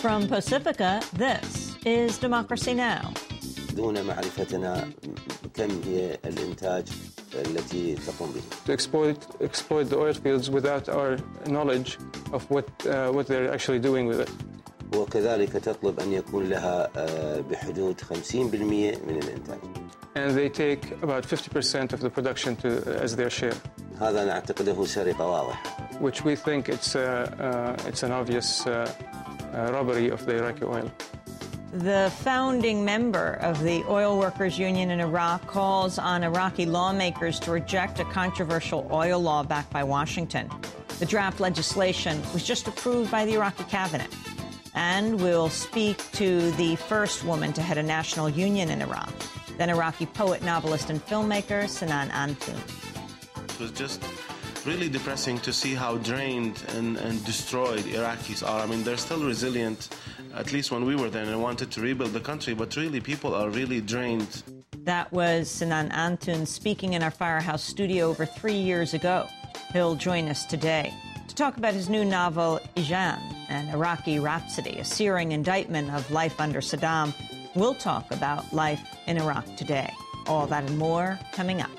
From Pacifica, this is Democracy Now! دون معرفتنا كم هي الإنتاج التي تقوم به. To exploit the oil fields without our knowledge of what they're actually doing with it. وكذلك تطلب أن يكون لها بحدود 50% من الإنتاج. And they take about 50% of the production as their share. هذا نعتقده سرقة واضح. Which we think it's an obvious robbery of the Iraqi oil. The founding member of the Oil Workers Union in Iraq calls on Iraqi lawmakers to reject a controversial oil law backed by Washington. The draft legislation was just approved by the Iraqi cabinet. And we'll speak to the first woman to head a national union in Iraq, then Iraqi poet, novelist, and filmmaker Sinan Antoon. It was just really depressing to see how drained and destroyed Iraqis are. I mean, they're still resilient, at least when we were there and wanted to rebuild the country, but really people are really drained. That was Sinan Antoon speaking in our Firehouse studio over 3 years ago. He'll join us today to talk about his new novel, Ijan, an Iraqi rhapsody, a searing indictment of life under Saddam. We'll talk about life in Iraq today. All that and more coming up.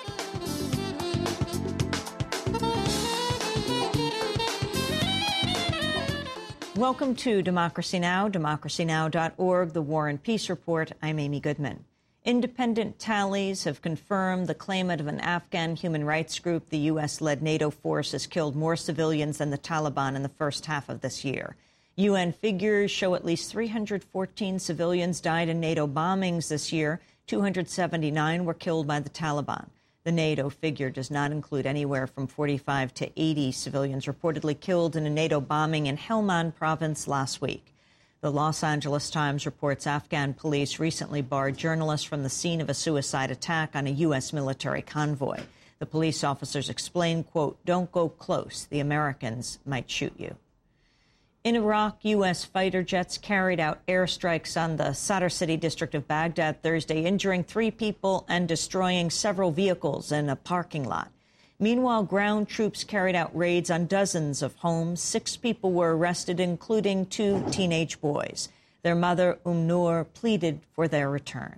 Welcome to Democracy Now!, democracynow.org, the War and Peace Report. I'm Amy Goodman. Independent tallies have confirmed the claimant of an Afghan human rights group. The U.S.-led NATO force has killed more civilians than the Taliban in the first half of this year. UN figures show at least 314 civilians died in NATO bombings this year. 279 were killed by the Taliban. The NATO figure does not include anywhere from 45 to 80 civilians reportedly killed in a NATO bombing in Helmand province last week. The Los Angeles Times reports Afghan police recently barred journalists from the scene of a suicide attack on a U.S. military convoy. The police officers explained, quote, "Don't go close. The Americans might shoot you." In Iraq, U.S. fighter jets carried out airstrikes on the Sadr City district of Baghdad Thursday, injuring 3 people and destroying several vehicles in a parking lot. Meanwhile, ground troops carried out raids on dozens of homes. 6 people were arrested, including 2 teenage boys. Their mother, Noor, pleaded for their return.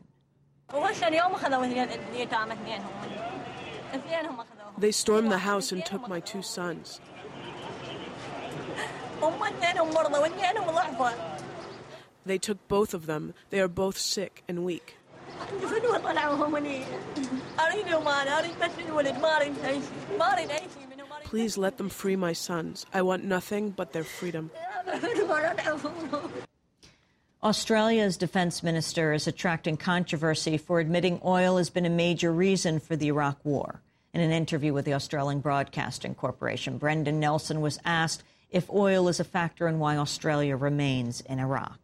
They stormed the house and took my 2 sons. They took both of them. They are both sick and weak. Please let them free my sons. I want nothing but their freedom. Australia's defense minister is attracting controversy for admitting oil has been a major reason for the Iraq war. In an interview with the Australian Broadcasting Corporation, Brendan Nelson was asked if oil is a factor in why Australia remains in Iraq.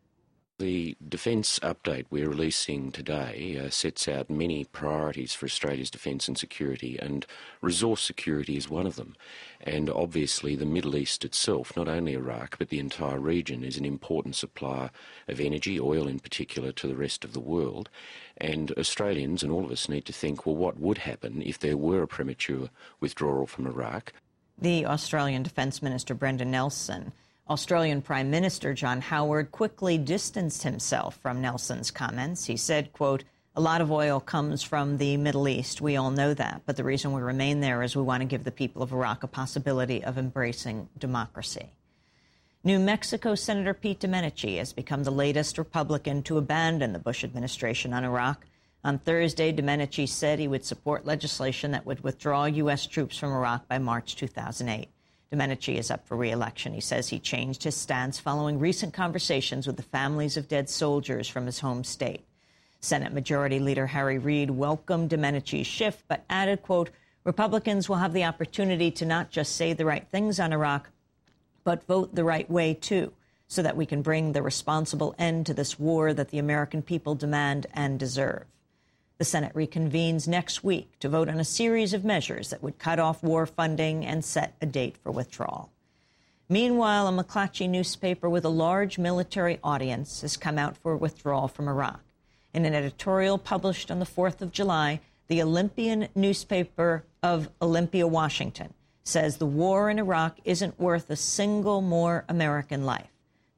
The defence update we're releasing today sets out many priorities for Australia's defence and security, and resource security is one of them. And obviously the Middle East itself, not only Iraq but the entire region, is an important supplier of energy, oil in particular, to the rest of the world. And Australians and all of us need to think, well, what would happen if there were a premature withdrawal from Iraq? The Australian Defence Minister, Brendan Nelson. Australian Prime Minister John Howard quickly distanced himself from Nelson's comments. He said, quote, "A lot of oil comes from the Middle East. We all know that. But the reason we remain there is we want to give the people of Iraq a possibility of embracing democracy." New Mexico Senator Pete Domenici has become the latest Republican to abandon the Bush administration on Iraq. On Thursday, Domenici said he would support legislation that would withdraw U.S. troops from Iraq by March 2008. Domenici is up for re-election. He says he changed his stance following recent conversations with the families of dead soldiers from his home state. Senate Majority Leader Harry Reid welcomed Domenici's shift, but added, quote, "Republicans will have the opportunity to not just say the right things on Iraq, but vote the right way, too, so that we can bring the responsible end to this war that the American people demand and deserve." The Senate reconvenes next week to vote on a series of measures that would cut off war funding and set a date for withdrawal. Meanwhile, a McClatchy newspaper with a large military audience has come out for withdrawal from Iraq. In an editorial published on the 4th of July, the Olympian newspaper of Olympia, Washington, says the war in Iraq isn't worth a single more American life.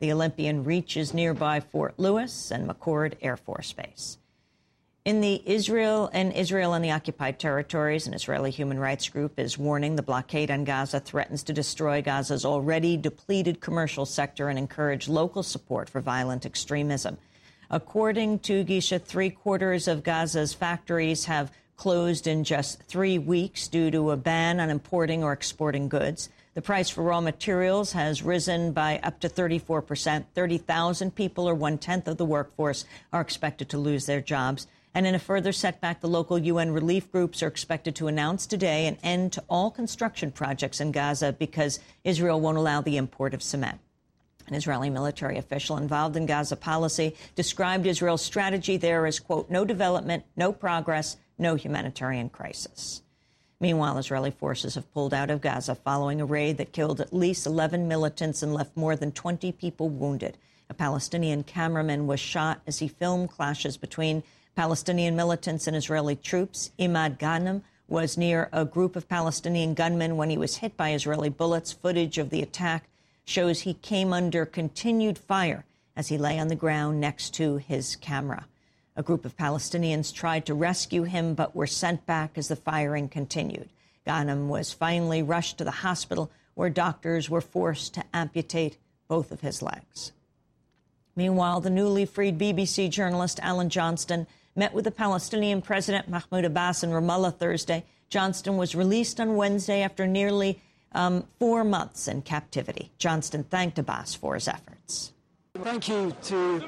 The Olympian reaches nearby Fort Lewis and McChord Air Force Base. In Israel and the occupied territories, an Israeli human rights group is warning the blockade on Gaza threatens to destroy Gaza's already depleted commercial sector and encourage local support for violent extremism. According to Gisha, 3/4 of Gaza's factories have closed in just 3 weeks due to a ban on importing or exporting goods. The price for raw materials has risen by up to 34%. 30,000 people, or 1/10 of the workforce, are expected to lose their jobs. And in a further setback, the local UN relief groups are expected to announce today an end to all construction projects in Gaza because Israel won't allow the import of cement. An Israeli military official involved in Gaza policy described Israel's strategy there as, quote, no development, no progress, no humanitarian crisis. Meanwhile, Israeli forces have pulled out of Gaza following a raid that killed at least 11 militants and left more than 20 people wounded. A Palestinian cameraman was shot as he filmed clashes between Palestinian militants and Israeli troops. Imad Ghanem was near a group of Palestinian gunmen when he was hit by Israeli bullets. Footage of the attack shows he came under continued fire as he lay on the ground next to his camera. A group of Palestinians tried to rescue him but were sent back as the firing continued. Ghanem was finally rushed to the hospital where doctors were forced to amputate both of his legs. Meanwhile, the newly freed BBC journalist Alan Johnston met with the Palestinian President Mahmoud Abbas in Ramallah Thursday. Johnston was released on Wednesday after nearly 4 months in captivity. Johnston thanked Abbas for his efforts. Thank you to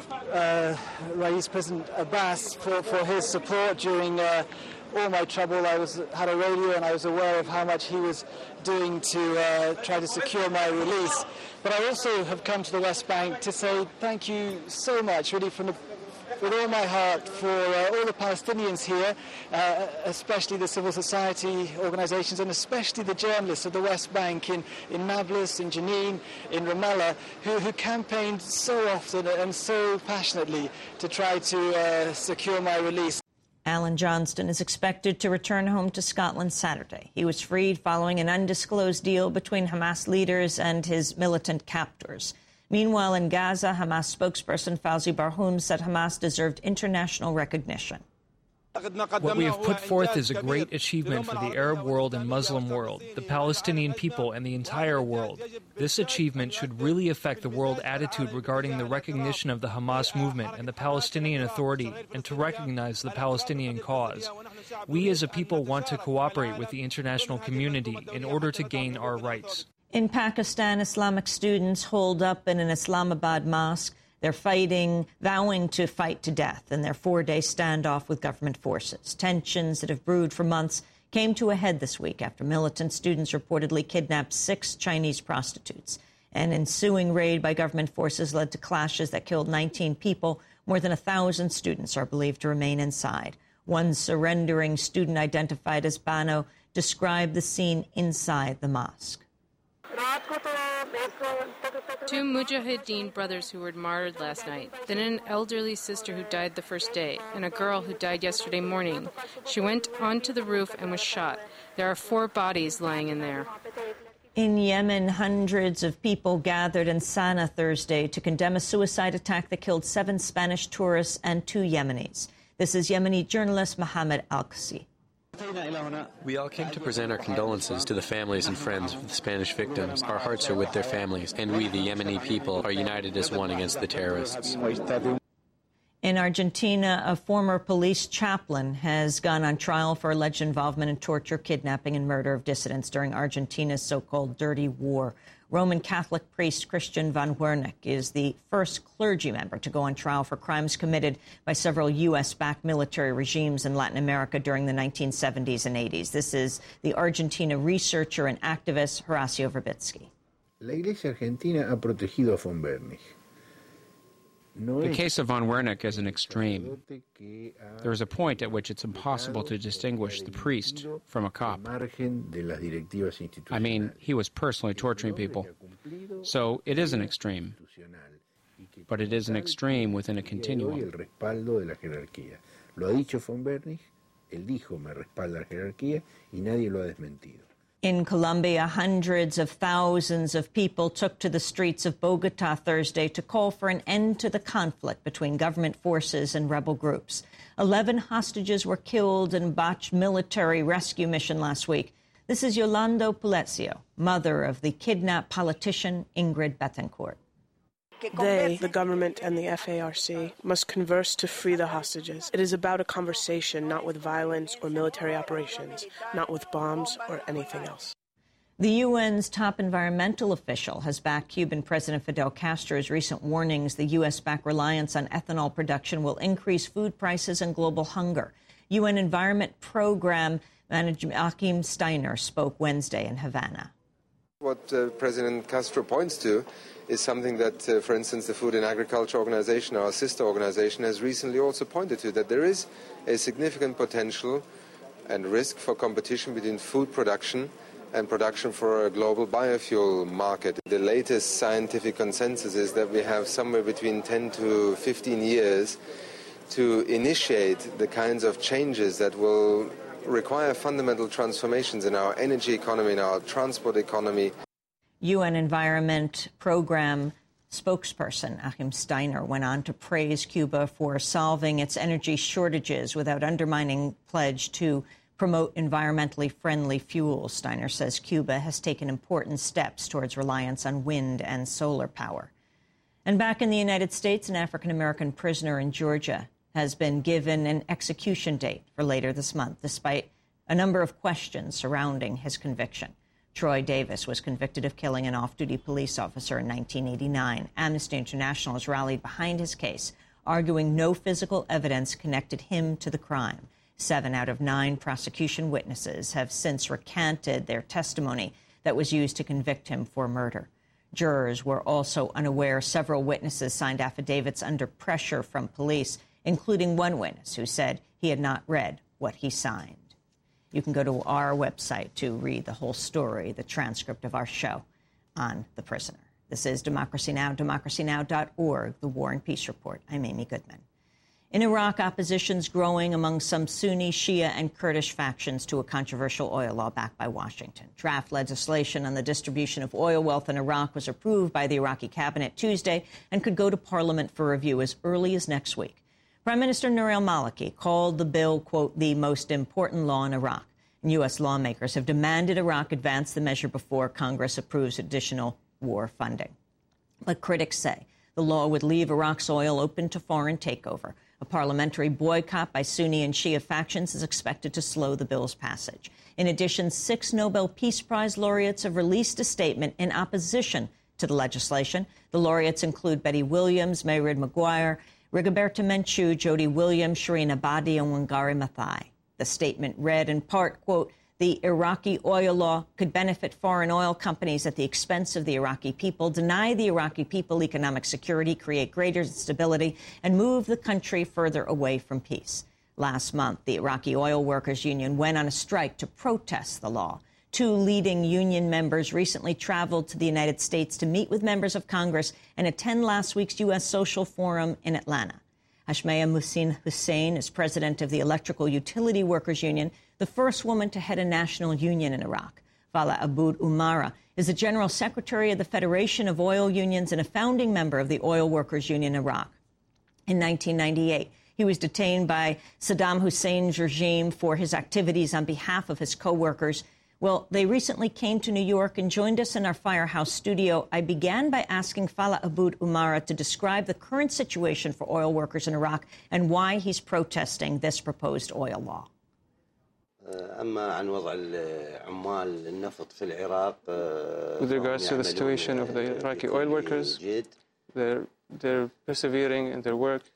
Rais President Abbas for his support during all my trouble. I had a radio and I was aware of how much he was doing to try to secure my release. But I also have come to the West Bank to say thank you so much, really, with all my heart, for all the Palestinians here, especially the civil society organizations and especially the journalists of the West Bank in Nablus, in Jenin, in Ramallah, who campaigned so often and so passionately to try to secure my release. Alan Johnston is expected to return home to Scotland Saturday. He was freed following an undisclosed deal between Hamas leaders and his militant captors. Meanwhile, in Gaza, Hamas spokesperson Fawzi Barhoum said Hamas deserved international recognition. What we have put forth is a great achievement for the Arab world and Muslim world, the Palestinian people, and the entire world. This achievement should really affect the world attitude regarding the recognition of the Hamas movement and the Palestinian Authority, and to recognize the Palestinian cause. We as a people want to cooperate with the international community in order to gain our rights. In Pakistan, Islamic students holed up in an Islamabad mosque. They're vowing to fight to death in their 4-day standoff with government forces. Tensions that have brewed for months came to a head this week after militant students reportedly kidnapped 6 Chinese prostitutes. An ensuing raid by government forces led to clashes that killed 19 people. More than 1,000 students are believed to remain inside. One surrendering student identified as Bano described the scene inside the mosque. 2 Mujahideen brothers who were martyred last night, then an elderly sister who died the first day, and a girl who died yesterday morning. She went onto the roof and was shot. There are 4 bodies lying in there. In Yemen, hundreds of people gathered in Sana'a Thursday to condemn a suicide attack that killed 7 Spanish tourists and 2 Yemenis. This is Yemeni journalist Mohammed Al-Qasi. We all came to present our condolences to the families and friends of the Spanish victims. Our hearts are with their families, and we, the Yemeni people, are united as one against the terrorists. In Argentina, a former police chaplain has gone on trial for alleged involvement in torture, kidnapping, and murder of dissidents during Argentina's so-called dirty war. Roman Catholic priest Christian von Wernick is the first clergy member to go on trial for crimes committed by several U.S.-backed military regimes in Latin America during the 1970s and 80s. This is the Argentina researcher and activist Horacio Verbitsky. La Iglesia Argentina ha protegido a von Wernick. The case of von Wernick is an extreme. There is a point at which it's impossible to distinguish the priest from a cop. I mean, he was personally torturing people. So it is an extreme. But it is an extreme within a continuum. Lo ha dicho von Wernick, él dijo, me respalda la jerarquía, y nadie lo ha desmentido. In Colombia, hundreds of thousands of people took to the streets of Bogota Thursday to call for an end to the conflict between government forces and rebel groups. 11 hostages were killed in a botched military rescue mission last week. This is Yolanda Pulecio, mother of the kidnapped politician Ingrid Betancourt. They, the government and the FARC, must converse to free the hostages. It is about a conversation, not with violence or military operations, not with bombs or anything else. The UN's top environmental official has backed Cuban President Fidel Castro's recent warnings the U.S.-backed reliance on ethanol production will increase food prices and global hunger. UN Environment Program Manager Achim Steiner spoke Wednesday in Havana. What President Castro points to is something that, for instance, the Food and Agriculture Organization, our sister organization, has recently also pointed to, that there is a significant potential and risk for competition between food production and production for a global biofuel market. The latest scientific consensus is that we have somewhere between 10 to 15 years to initiate the kinds of changes that will require fundamental transformations in our energy economy, in our transport economy. UN Environment Program spokesperson Achim Steiner went on to praise Cuba for solving its energy shortages without undermining pledge to promote environmentally friendly fuels. Steiner says Cuba has taken important steps towards reliance on wind and solar power. And back in the United States, an African-American prisoner in Georgia has been given an execution date for later this month, despite a number of questions surrounding his conviction. Troy Davis was convicted of killing an off-duty police officer in 1989. Amnesty International has rallied behind his case, arguing no physical evidence connected him to the crime. 7 out of 9 prosecution witnesses have since recanted their testimony that was used to convict him for murder. Jurors were also unaware several witnesses signed affidavits under pressure from police, including one witness who said he had not read what he signed. You can go to our website to read the whole story, the transcript of our show on the prisoner. This is Democracy Now!, democracynow.org, the War and Peace Report. I'm Amy Goodman. In Iraq, opposition's growing among some Sunni, Shia, and Kurdish factions to a controversial oil law backed by Washington. Draft legislation on the distribution of oil wealth in Iraq was approved by the Iraqi cabinet Tuesday and could go to parliament for review as early as next week. Prime Minister Nouri al-Maliki called the bill, quote, the most important law in Iraq. And U.S. lawmakers have demanded Iraq advance the measure before Congress approves additional war funding. But critics say the law would leave Iraq's oil open to foreign takeover. A parliamentary boycott by Sunni and Shia factions is expected to slow the bill's passage. In addition, 6 Nobel Peace Prize laureates have released a statement in opposition to the legislation. The laureates include Betty Williams, Mayred Maguire, Rigoberta Menchú, Jody Williams, Shireen Ebadi, and Wangari Maathai. The statement read in part, quote, the Iraqi oil law could benefit foreign oil companies at the expense of the Iraqi people, deny the Iraqi people economic security, create greater instability, and move the country further away from peace. Last month, the Iraqi Oil Workers Union went on a strike to protest the law. 2 leading union members recently traveled to the United States to meet with members of Congress and attend last week's U.S. Social Forum in Atlanta. Hashmaya Muhsin Hussein is president of the Electrical Utility Workers Union, the first woman to head a national union in Iraq. Fala Aboud Umara is the general secretary of the Federation of Oil Unions and a founding member of the Oil Workers Union in Iraq. In 1998, he was detained by Saddam Hussein's regime for his activities on behalf of his co-workers. Well, they recently came to New York and joined us in our Firehouse studio. I began by asking Fala Aboud Umara to describe the current situation for oil workers in Iraq and why he's protesting this proposed oil law. With regards to the situation of the Iraqi oil workers, they're persevering in their work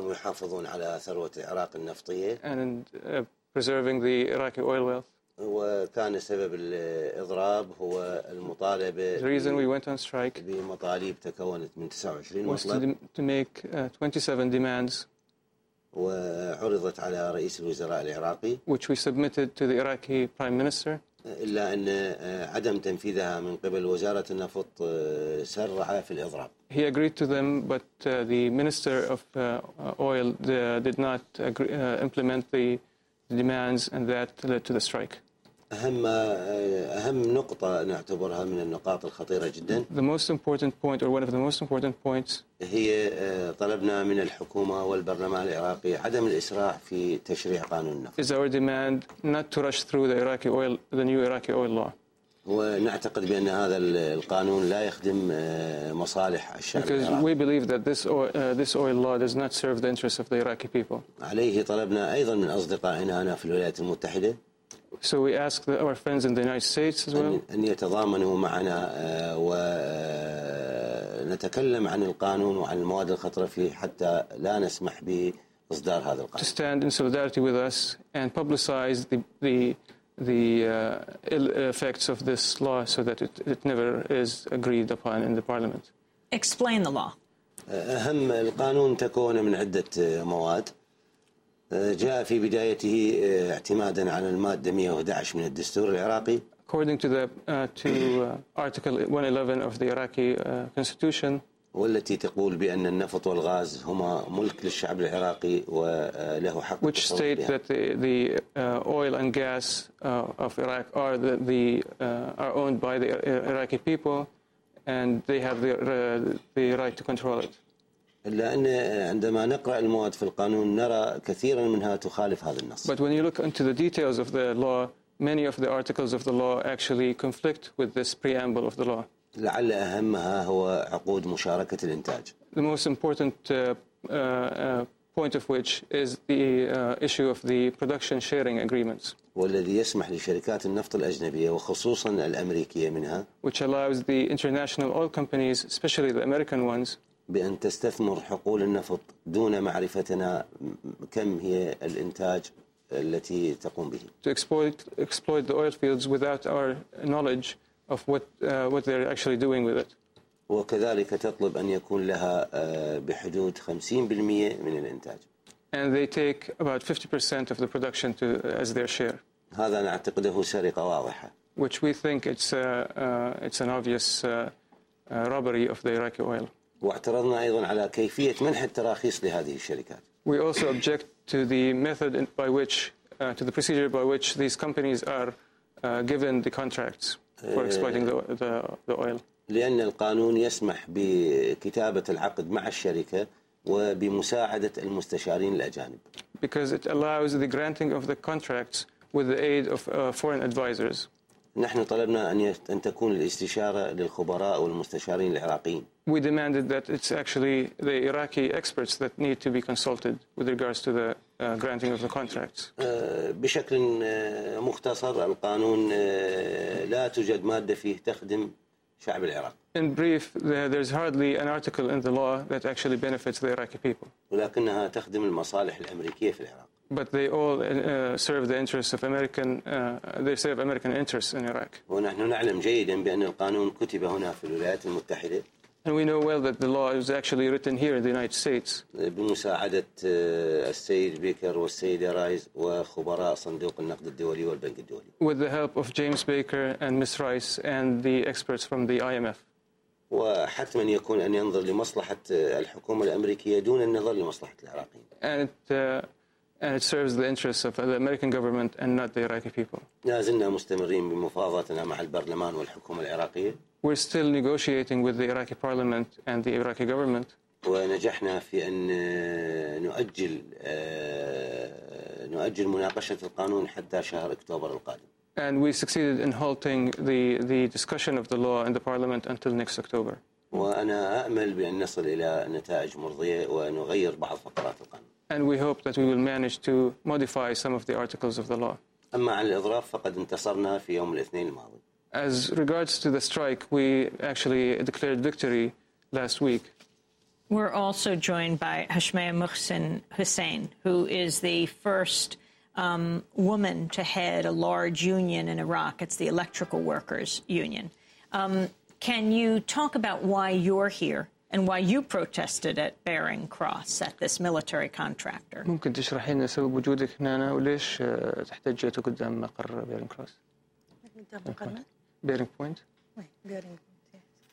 and preserving the Iraqi oil wealth. وكان سبب الإضراب هو المطالبة. The reason we went on strike بمطالب تكونت من 29 was مطلب to make 27 demands, وعرضت على رئيس الوزراء العراقي, which we submitted to the Iraqi Prime Minister. إلا أن عدم تنفيذها من قبل وزارة النفط سرع في الإضراب. He agreed to them, but the Minister of Oil did not implement the demands, and that led to the strike. أهم نقطة نعتبرها من النقاط الخطيرة جدا. The most important point, or one of the most important points, هي طلبنا من الحكومة والبرلمان العراقي عدم الإسراع في تشريع قانون النفط. is our demand not to rush through the new Iraqi oil law. ونعتقد بأن هذا القانون لا يخدم مصالح الشعب العراقي. Because we believe that this oil law does not serve the interests of the Iraqi people. عليه طلبنا أيضا من أصدقائنا هنا في الولايات المتحدة. So we ask our friends in the United States as well أن يتضامنوا معنا ونتكلم عن القانون وعن المواد الخطرة فيه حتى لا نسمح بإصدار هذا القانون. to stand in solidarity with us and publicize the ill effects of this law so that it never is agreed upon in the parliament. Explain the law. أهم القانون تكون من عدة مواد. جاء في بدايته اعتمادا على المادة 111 من الدستور العراقي. According to Article 111 of the Iraqi Constitution, والتي تقول بأن النفط والغاز هما ملك للشعب العراقي وله حق which state that the oil and gas of Iraq are are owned by the Iraqi people and they have the right to control it. إلا أن عندما نقرأ المواد في القانون نرى كثيرا منها تخالف هذا النص. But when you look into the details of the law, many of the articles of the law actually conflict with this preamble of the law. لعل أهمها هو عقود مشاركة الإنتاج. The most important point of which is the issue of the production sharing agreements. والذي يسمح لشركات النفط الأجنبية وخصوصا الأمريكية منها which allows the international oil companies, especially the American ones, بأن تستثمر حقول النفط دون معرفتنا كم هي الإنتاج التي تقوم به. To exploit the oil fields without our knowledge of what they're actually doing with it. وكذلك تطلب أن يكون لها بحدود 50% من الإنتاج. And they take about 50% of the production as their share. هذا نعتقده سرقة واضحة. Which we think it's an obvious robbery of the Iraqi oil. واعترضنا أيضا على كيفية منح التراخيص لهذه الشركات. We also object to the method by which, to the procedure by which these companies are given the contracts for exploiting the oil. لأن القانون يسمح بكتابة العقد مع الشركة وبمساعدة المستشارين الأجانب. Because it allows the granting of the contracts with the aid of foreign advisors. نحن طلبنا أن تكون الاستشارة للخبراء والمستشارين العراقيين. We demanded that it's actually the Iraqi experts that need to be consulted with regards to the granting of the contracts. بشكل مختصر القانون لا توجد مادة فيه تخدم شعب العراق. In brief, there's hardly an article in the law that actually benefits the Iraqi people. ولكنها تخدم المصالح الأمريكية في العراق. But they all serve the interests of they serve American interests in Iraq. ونحن نعلم جيدا بأن القانون كتب هنا في الولايات المتحدة. And we know well that the law is actually written here in the United States. بمساعدة السيد بيكر والسيدة رايز وخبراء صندوق النقد الدولي والبنك الدولي. With the help of James Baker and Ms. Rice and the experts from the IMF. وحتما يكون أن ينظر لمصلحة الحكومة الأمريكية دون النظر لمصلحة العراقيين. And it serves the interests of the American government and not the Iraqi people. لا زلنا مستمرين بمفاوضاتنا مع البرلمان والحكومة العراقية. We're still negotiating with the Iraqi parliament and the Iraqi government. ونجحنا في أن نؤجل مناقشة القانون حتى شهر أكتوبر القادم. And we succeeded in halting the discussion of the law in the parliament until next October. وأنا أأمل بأن نصل إلى نتائج مرضية ونغير بعض فقرات القانون. And we hope that we will manage to modify some of the articles of the law. أما عن الإضراب فقد انتصرنا في يوم الاثنين الماضي. As regards to the strike, we actually declared victory last week. We're also joined by Hashmaya Muhsin Hussein, who is the first woman to head a large union in Iraq. It's the Electrical Workers Union. Can you talk about why you're here and why you protested at Bering Cross, at this military contractor? ممكن تشرحي لنا سبب وجودك هنا وليش احتجيتوا قدام مقر بيرنج كروس؟ بيرنج بوينت. Oui, Bering Point, yes.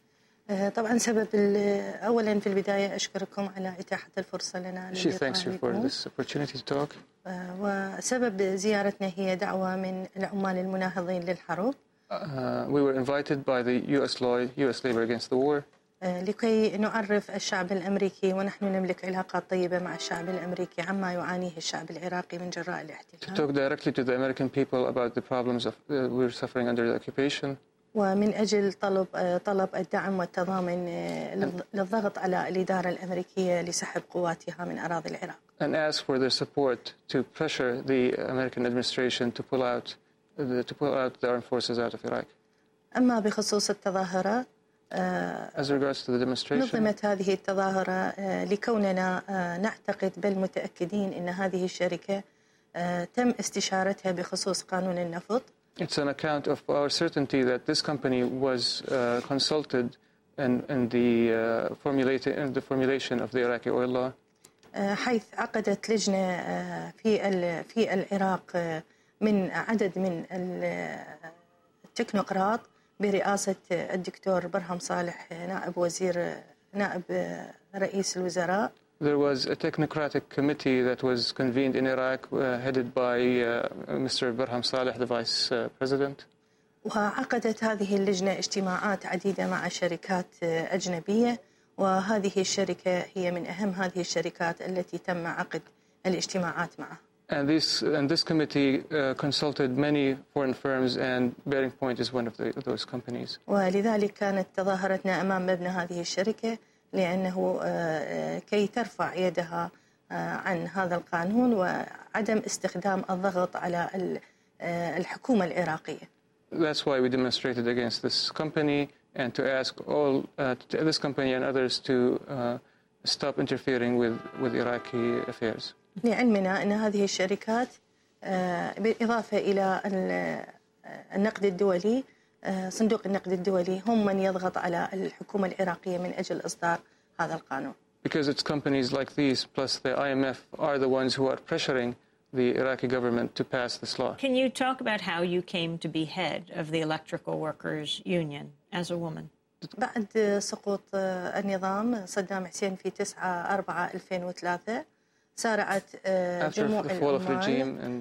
طبعا أولا في البداية أشكركم على إتاحة الفرصة لنا. She thanks you for this opportunity to talk. وسبب زيارتنا هي دعوة من العمال المناهضين للحرب. We were invited by the U.S. Labor Against the War. لكي نعرف الشعب الأمريكي ونحن نملك علاقات طيبة مع الشعب الأمريكي عما يعانيه الشعب العراقي من جراء الاحتلال. To talk directly to the American people about the problems we're suffering under the occupation. ومن أجل طلب الدعم والتضامن للضغط على الإدارة الأمريكية لسحب قواتها من أراضي العراق. And ask for their support to pressure the American administration to pull out the armed forces out of Iraq. أما بخصوص التظاهرة As regards to the demonstration, نظمت هذه التظاهرة لكوننا نعتقد بل متأكدين أن هذه الشركة تم استشارتها بخصوص قانون النفط. It's an account of our certainty that this company was consulted in the formulation of the Iraqi oil law. حيث عقدت لجنة في العراق من عدد من التكنوقراط برئاسة الدكتور برهم صالح نائب رئيس الوزراء. There was a technocratic committee that was convened in Iraq, headed by Mr. Barham Saleh, the Vice President. وعقدت هذه اللجنة اجتماعات عديدة مع شركات أجنبية، وهذه الشركة هي من أهم هذه الشركات التي تم عقد الاجتماعات معها. And this committee consulted many foreign firms, and Bearing Point is one of those companies. ولذلك كانت تظاهرتنا أمام مبنى هذه الشركة لأنه كي ترفع يدها عن هذا القانون وعدم استخدام الضغط على الحكومة العراقية. That's why we demonstrated against this company and to ask this company and others to stop interfering with Iraqi affairs. لعلمنا أن هذه الشركات بالإضافة إلى النقد الدولي صندوق النقد الدولي هم من يضغط على الحكومة العراقية من أجل إصدار هذا القانون. Because it's companies like these plus the IMF are the ones who are pressuring the Iraqi government to pass this law. Can you talk about how you came to be head of the Electrical Workers Union as a woman? بعد سقوط النظام صدام حسين في 9/4/2003 سارعت جموع العمال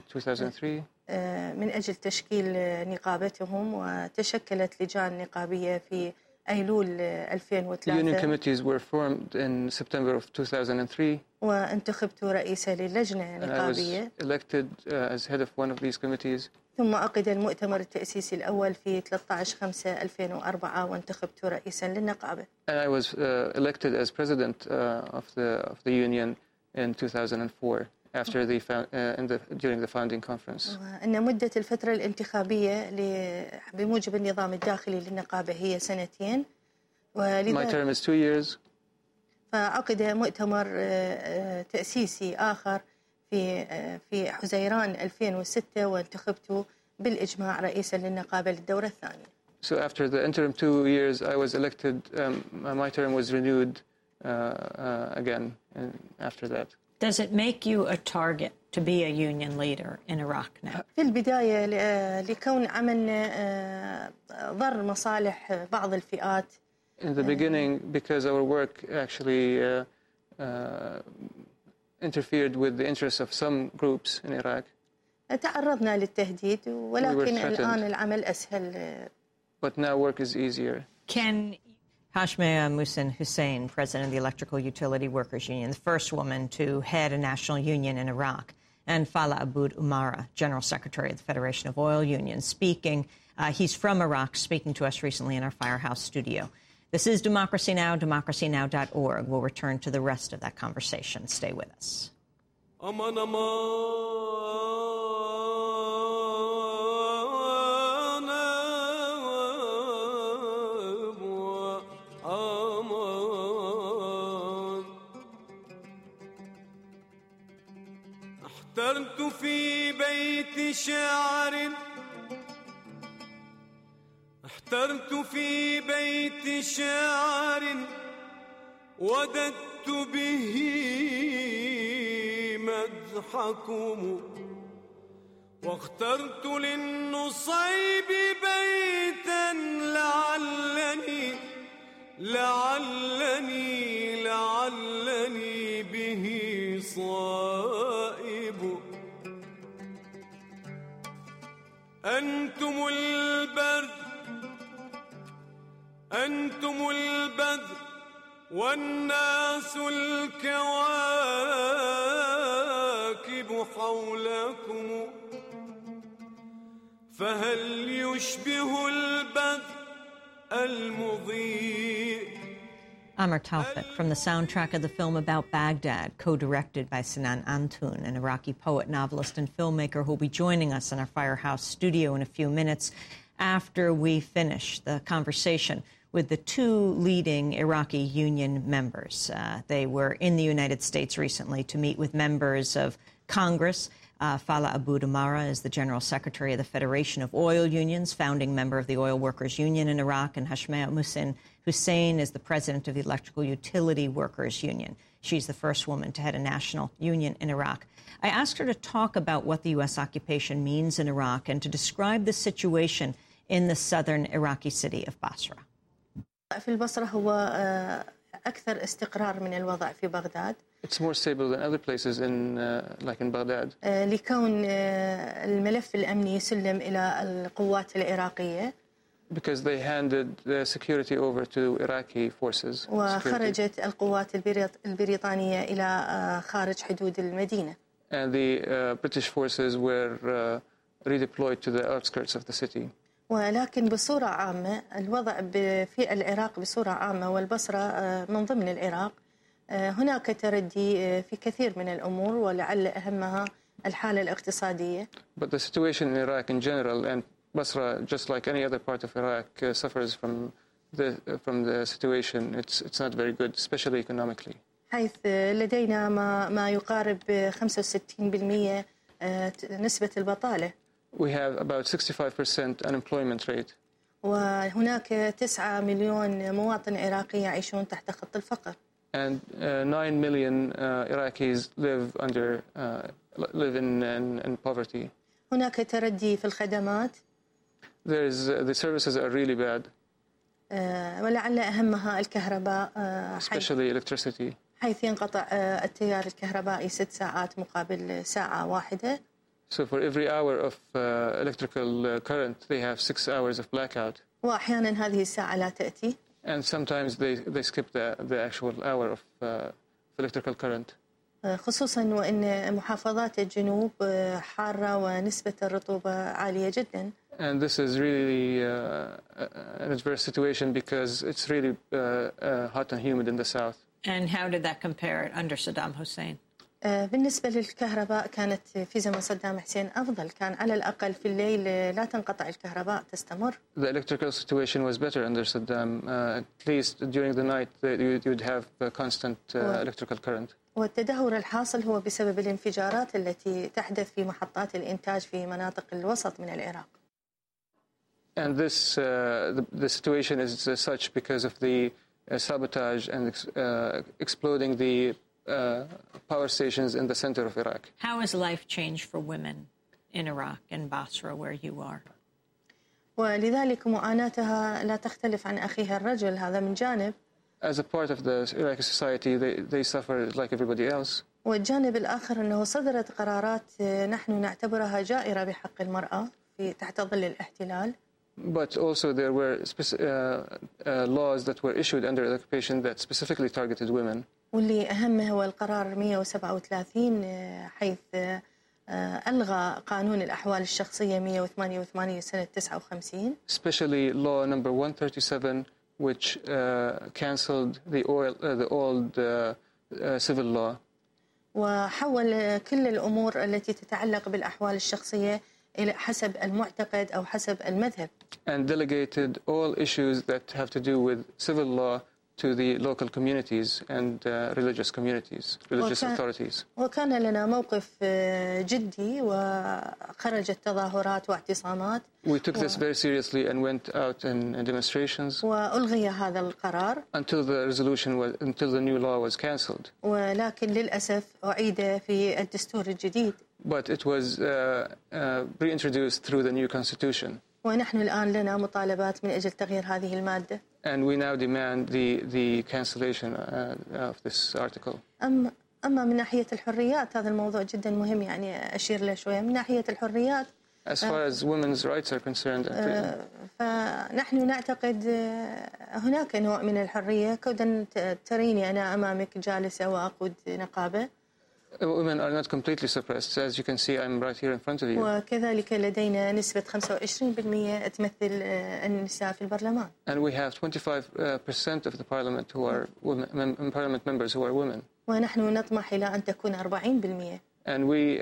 من أجل تشكيل نقابتهم، وتشكلت لجان نقابية في أيلول 2003. Union committees were formed in September of 2003. وانتخبت رئيسة للجنة نقابية. I was elected as head of one of these committees. ثم عقد المؤتمر التأسيسي الأول في 13/5/2004 وانتخبت رئيسا للنقابة. And I was elected as president of the union in 2004 after during the founding conference. أن مدة الفترة الانتخابية بموجب النظام الداخلي للنقابة هي 2 سنين. My term is 2 years. فعقد مؤتمر تأسيسي آخر في حزيران 2006 وانتخبت بالإجماع رئيسا للنقابة للدورة الثانية. So after the interim 2 years, I was elected. My term was renewed again after that. Does it make you a target to be a union leader in Iraq now? في البداية لكون عملنا ضر مصالح بعض الفئات. In the beginning, because our work actually interfered with the interests of some groups in Iraq. تعرضنا للتهديد ولكن الآن العمل أسهل. But now work is easier. Can Hashmea Muhsin Hussein, president of the Electrical Utility Workers Union, the first woman to head a national union in Iraq, and Fala Aboud Umara, general secretary of the Federation of Oil Unions, speaking. He's from Iraq, speaking to us recently in our Firehouse studio. This is Democracy Now!, democracynow.org. We'll return to the rest of that conversation. Stay with us. احترت في بيت شاعر احترت في بيت شاعر وددت به مدحكم واخترت للنصيب بيتا لعلني به صائب. أنتم البدر والناس الكواكب حولكم، فهل يشبه البدر المضيء. Amr Tawfik from the soundtrack of the film about Baghdad, co-directed by Sinan Antoon, an Iraqi poet, novelist, and filmmaker who will be joining us in our Firehouse studio in a few minutes after we finish the conversation with the two leading Iraqi union members. They were in the United States recently to meet with members of Congress. Fala Abu Damara is the General Secretary of the Federation of Oil Unions, founding member of the Oil Workers Union in Iraq, and Hashmea Muhsin Hussein is the president of the Electrical Utility Workers Union. She's the first woman to head a national union in Iraq. I asked her to talk about what the U.S. occupation means in Iraq and to describe the situation in the southern Iraqi city of Basra. في البصرة هو أكثر استقرار من الوضع في بغداد. It's more stable than other places in Baghdad. لكون الملف الأمني سلم إلى القوات العراقية. Because they handed the security over to Iraqi forces. وخرجت القوات البريطانية إلى خارج حدود المدينة. And the British forces were redeployed to the outskirts of the city. ولكن بصورة عامة الوضع في العراق بصورة عامة والبصرة من ضمن العراق هناك تردي في كثير من الأمور ولعل أهمها الحالة الاقتصادية. But the situation in Iraq in general and Basra, just like any other part of Iraq, suffers from the situation. It's not very good, especially economically. حيث لدينا ما يقارب 65% نسبة البطالة. We have about 65% unemployment rate. وهناك 9 مليون مواطن عراقي يعيشون تحت خط الفقر. And 9 million Iraqis live in poverty. هناك تردي في الخدمات. The services are really bad. ولعل أهمها الكهرباء. Especially electricity. حيث ينقطع التيار الكهربائي 6 ساعات مقابل ساعة واحدة. So for every hour of electrical current, they have 6 hours of blackout. وأحيانا هذه الساعة لا تأتي. And sometimes they skip the actual hour of electrical current. خصوصا وإن محافظات الجنوب حارة ونسبة الرطوبة عالية جدا. And this is really an adverse situation because it's really hot and humid in the south. And how did that compare under Saddam Hussein? بالنسبة للكهرباء كانت في زمن صدام حسين أفضل، كان على الأقل في الليل لا تنقطع الكهرباء تستمر. The electrical situation was better under Saddam. At least during the night you'd have constant electrical current. والتدهور الحاصل هو بسبب الانفجارات التي تحدث في محطات الإنتاج في مناطق الوسط من العراق. And this the situation is such because of the sabotage and exploding the power stations in the center of Iraq. How has life changed for women in Iraq and Basra, where you are? ولذلك معاناتها لا تختلف عن أخيها الرجل، هذا من جانب. As a part of the Iraqi society, they suffer like everybody else. والجانب الآخر أنه صدرت قرارات نحن نعتبرها جائرة بحق المرأة في تحت ظل الاحتلال. But also there were laws that were issued under the occupation that specifically targeted women. واللي أهمه هو القرار 137 حيث ألغى قانون الأحوال الشخصية 188 سنة 59. Especially law number 137, which cancelled the old civil law. وحول كل الأمور التي تتعلق بالأحوال الشخصية إلى حسب المعتقد أو حسب المذهب. And delegated all issues that have to do with civil law to the local communities and religious communities, religious authorities. وكان لنا موقف جدي وخرجت تظاهرات واعتصامات. We took this very seriously and went out in demonstrations. وألغي هذا القرار. Until the new law was cancelled. ولكن للأسف أعيد في الدستور الجديد. But it was reintroduced through the new constitution. ونحن الآن لنا مطالبات من أجل تغيير هذه المادة. And we now demand the cancellation of this article. أما من ناحية الحريات هذا الموضوع جدا مهم يعني أشير له شوية من ناحية الحريات. As far as women's rights are concerned, فنحن نعتقد هناك نوع من الحرية كون تريني أنا أمامك جالسة وأقود نقابة. Women are not completely suppressed. As you can see, I'm right here in front of you. وكذلك لدينا نسبة 25% تمثل النساء في البرلمان. And we have 25% of the parliament who are women, parliament members who are women. ونحن نطمح إلى أن تكون 40%. And we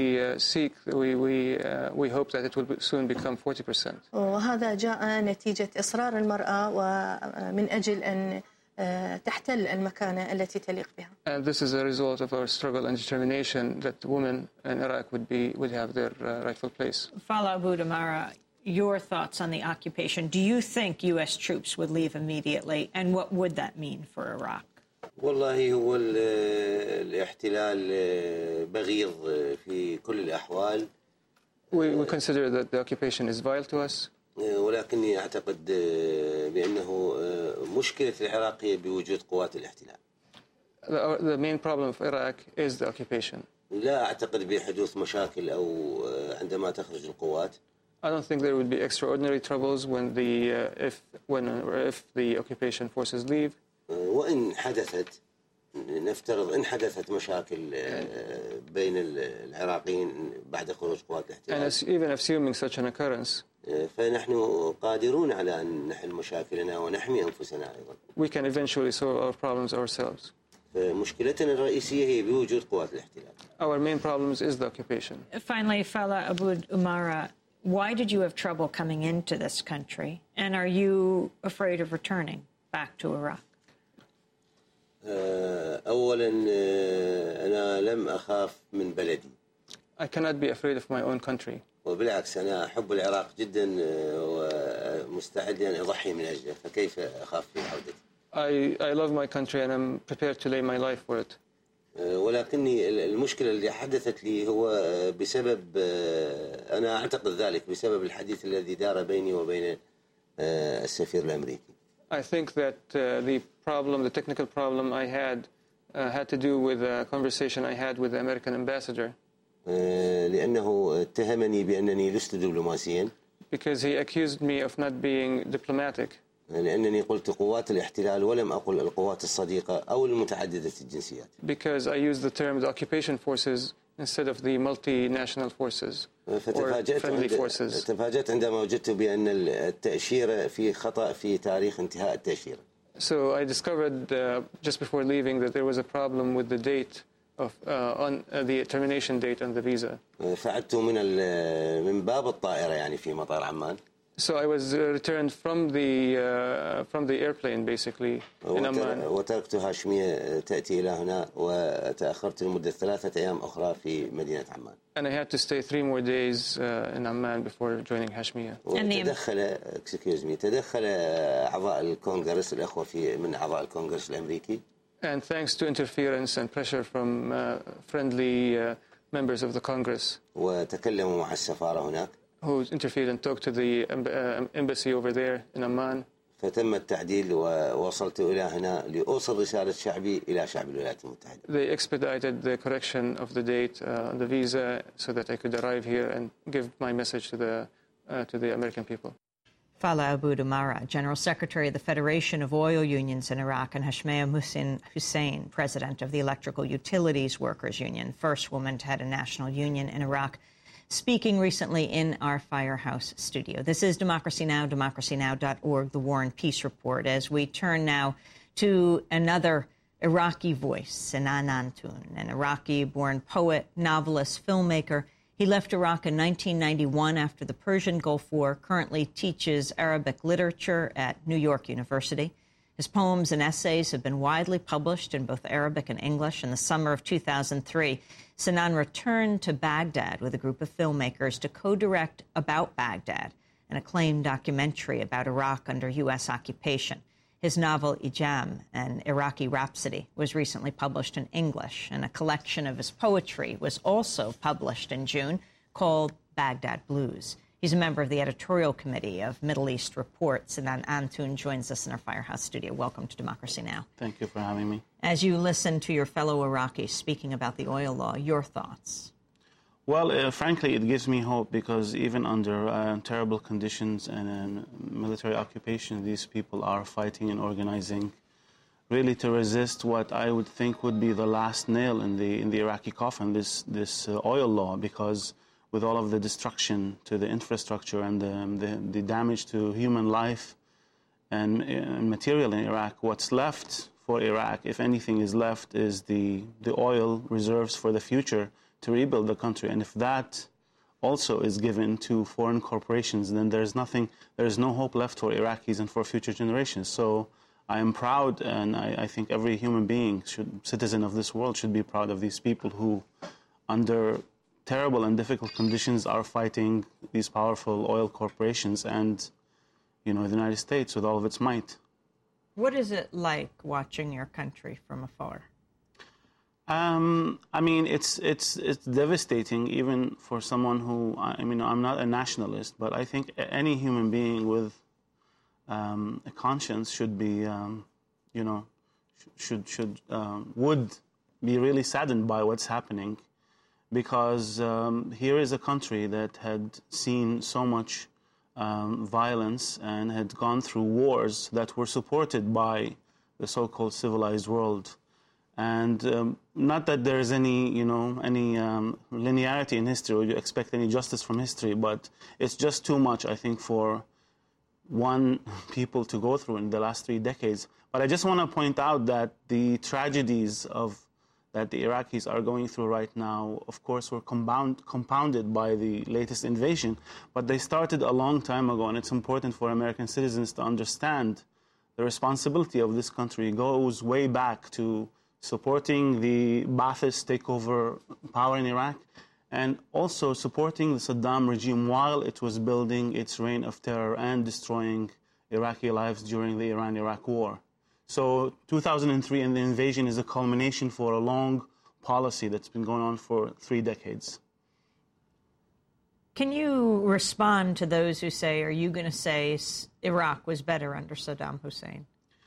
hope that it will soon become 40%. وهذا جاء نتيجة إصرار المرأة ومن أجل أن تحتل المكانة التي تليق بها. And this is a result of our struggle and determination that women in Iraq would have their rightful place. Falaa Abu Damara, your thoughts on the occupation. Do you think U.S. troops would leave immediately, and what would that mean for Iraq? والله هو الاحتلال بغيض في كل الأحوال. We consider that the occupation is vile to us. ولكني أعتقد بأنه مشكلة العراق هي بوجود قوات الاحتلال. The main problem of Iraq is the occupation. لا أعتقد بحدوث مشاكل أو عندما تخرج القوات. I don't think there would be extraordinary troubles when if the occupation forces leave. وإن حدثت نفترض إن حدثت مشاكل بين العراقيين بعد خروج قوات الاحتلال. And even assuming such an occurrence, فنحن قادرون على أن نحل مشاكلنا ونحمي أنفسنا أيضا. We can eventually solve our problems ourselves. مشكلتنا الرئيسية هي بوجود قوات الاحتلال. Our main problems is the occupation. Finally, Falaa Abu Damara, why did you have trouble coming into this country, and are you afraid of returning back to Iraq? أولاً أنا لم أخاف من بلدي. I cannot be afraid of my own country. وبالعكس أنا أحب العراق جداً ومستعد أن أضحي من أجله، فكيف أخاف في عودتي؟ I love my country and I'm prepared to lay my life for it. ولكني المشكلة اللي حدثت لي هو بسبب أنا أعتقد ذلك بسبب الحديث الذي دار بيني وبين السفير الأمريكي. I think that the technical problem I had to do with a conversation I had with the American ambassador. لأنه اتهمني بأنني لست دبلوماسيا. Because he accused me of not being diplomatic. لأنني قلت قوات الاحتلال ولم أقل القوات الصديقة أو المتعددة الجنسيات. Because I used the term the occupation forces instead of the multinational forces or friendly forces. تفاجأت عندما وجدت بأن التأشيرة في خطأ في تاريخ انتهاء التأشيرة. So I discovered just before leaving that there was a problem with the date of on the termination date on the visa. فعدت من باب الطائرة يعني في مطار عمان. So I was returned from the airplane basically in Amman. وتركت هاشمية تأتي إلى هنا وتأخرت لمدة 3 أيام أخرى في مدينة عمان. And I had to stay 3 more days in Amman before joining Hashmiya. تدخل أعضاء الكونغرس الأخوة من أعضاء الكونغرس الأمريكي. And thanks to interference and pressure from friendly members of the Congress. وتكلموا مع السفارة هناك. Who interfered and talked to the embassy over there in Amman. فتم التعديل ووصلت إلى هنا لأوصل رسالة شعبي إلى شعب الولايات المتحدة. They expedited the correction of the date on the visa so that I could arrive here and give my message to the American people. Falaa Abu Damara, General Secretary of the Federation of Oil Unions in Iraq, and Hashmiya Muhsin Hussein, President of the Electrical Utilities Workers Union, first woman to head a national union in Iraq, speaking recently in our Firehouse studio. This is Democracy Now!, democracynow.org, the War and Peace Report, as we turn now to another Iraqi voice, Sinan Antoon, an Iraqi-born poet, novelist, filmmaker. He left Iraq in 1991 after the Persian Gulf War, currently teaches Arabic literature at New York University. His poems and essays have been widely published in both Arabic and English. In the summer of 2003, Sinan returned to Baghdad with a group of filmmakers to co-direct About Baghdad, an acclaimed documentary about Iraq under U.S. occupation. His novel, Ijam, an Iraqi Rhapsody, was recently published in English, and a collection of his poetry was also published in June called Baghdad Blues. He's a member of the editorial committee of Middle East Report. Sinan Antoon joins us in our Firehouse studio. Welcome to Democracy Now! Thank you for having me. As you listen to your fellow Iraqis speaking about the oil law, your thoughts? Well, frankly, it gives me hope because even under terrible conditions and military occupation, these people are fighting and organizing really to resist what I would think would be the last nail in the Iraqi coffin, this oil law, because with all of the destruction to the infrastructure and the damage to human life and material in Iraq, what's left for Iraq, if anything is left, is the oil reserves for the future to rebuild the country. And if that also is given to foreign corporations, then there's no hope left for Iraqis and for future generations. So I am proud, and I think every human being, citizen of this world, should be proud of these people who, under terrible and difficult conditions, are fighting these powerful oil corporations and, the United States with all of its might. What is it like watching your country from afar? I mean, it's devastating, even for someone who, I'm not a nationalist, but I think any human being with a conscience should be, would be really saddened by what's happening, because here is a country that had seen so much violence and had gone through wars that were supported by the so-called civilized world. And not that there is any linearity in history, or you expect any justice from history, but it's just too much, I think, for one people to go through in the last 3 decades. But I just want to point out that the tragedies that the Iraqis are going through right now, of course, were compounded by the latest invasion, but they started a long time ago, and it's important for American citizens to understand the responsibility of this country goes way back to supporting the Ba'athist takeover power in Iraq, and also supporting the Saddam regime while it was building its reign of terror and destroying Iraqi lives during the Iran-Iraq war. So 2003 and the invasion is a culmination for a long policy that's been going on for 3 decades. Can you respond to those who say, are you going to say Iraq was better under Saddam Hussein?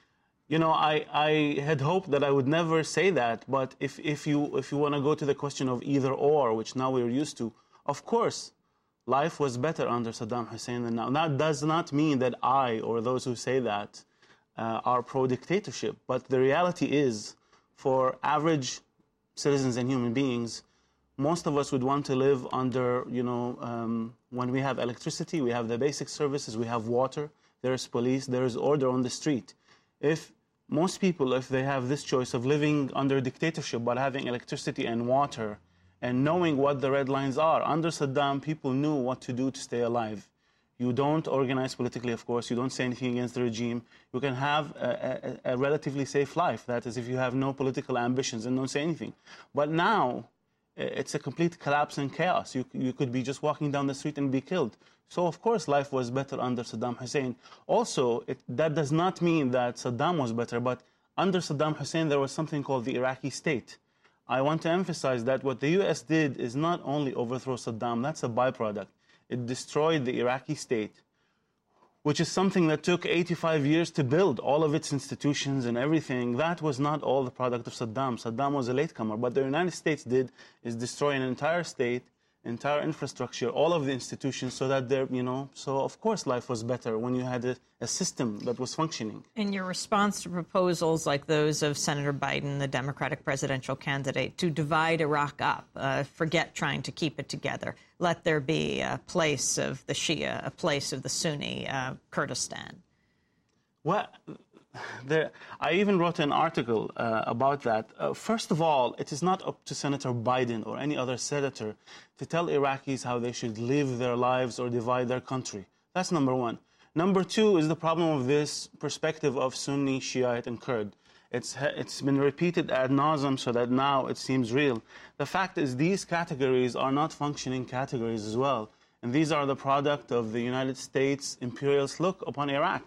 I had hoped that I would never say that, but if you want to go to the question of either or, which now we're used to, of course, life was better under Saddam Hussein than now. That does not mean that I or those who say that are pro-dictatorship, but the reality is, for average citizens and human beings, most of us would want to live under, when we have electricity, we have the basic services, we have water, there's police, there's order on the street. If most people, if they have this choice of living under dictatorship but having electricity and water and knowing what the red lines are, under Saddam, people knew what to do to stay alive. You don't organize politically, of course. You don't say anything against the regime. You can have a relatively safe life. That is, if you have no political ambitions and don't say anything. But now, it's a complete collapse and chaos. You could be just walking down the street and be killed. So, of course, life was better under Saddam Hussein. Also, that does not mean that Saddam was better, but under Saddam Hussein, there was something called the Iraqi state. I want to emphasize that what the U.S. did is not only overthrow Saddam, that's a byproduct. It destroyed the Iraqi state, which is something that took 85 years to build, all of its institutions and everything. That was not all the product of Saddam. Saddam was a latecomer. But the United States did is destroy an entire state, entire infrastructure, all of the institutions, so that so of course life was better when you had a system that was functioning. In your response to proposals like those of Senator Biden, the Democratic presidential candidate, to divide Iraq up, forget trying to keep it together, let there be a place of the Shia, a place of the Sunni, Kurdistan. Well, I even wrote an article about that. First of all, it is not up to Senator Biden or any other senator to tell Iraqis how they should live their lives or divide their country. That's number one. Number two is the problem of this perspective of Sunni, Shiite, and Kurd. It's been repeated ad nauseum so that now it seems real. The fact is these categories are not functioning categories as well. And these are the product of the United States imperialist look upon Iraq.